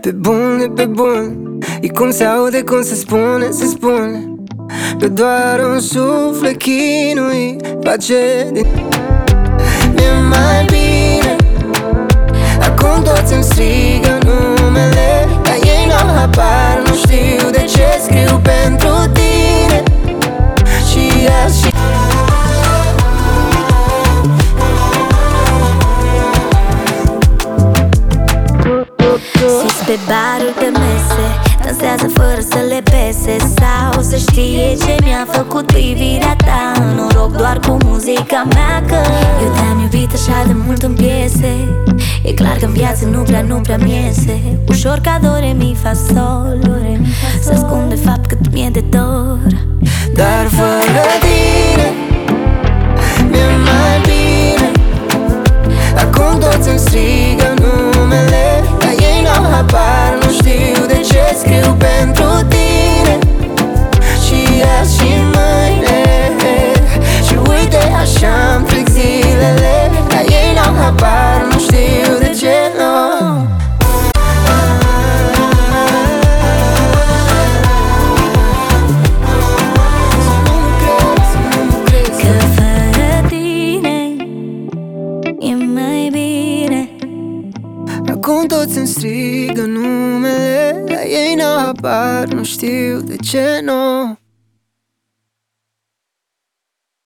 Pe bun, e pe bun. E cum se aude, cum se spune, se spune că doar un suflet chinui face din... E mai bine. Acum toți îmi strigă numele, dar ei n-au habar, nu știu de ce scriu pentru tine. Și azi și... Sus pe baruri, pe mese, dansează fără să le pese. Sau să știe ce mi-a făcut privirea ta. Noroc doar cu muzica mea, că eu te-am iubit așa de mult în piese. E clar că în viață nu prea mi-iese ușor ca do, re, mi, fa, sol. Să ascund de fapt cât mi-e de dor. Dar fără tine mi-e mai bine. Acum toți îmi strigă numele, dar ei n-au habar, nu știu de ce scriu pentru tine. Și azi și mâine, și uite așa-mi trec zilele, dar ei n-au habar, nu știu de ce, nu. Că fără tine e mai bine. Acum toți îmi strigă numele, dar ei n-au habar, nu știu de ce, nu.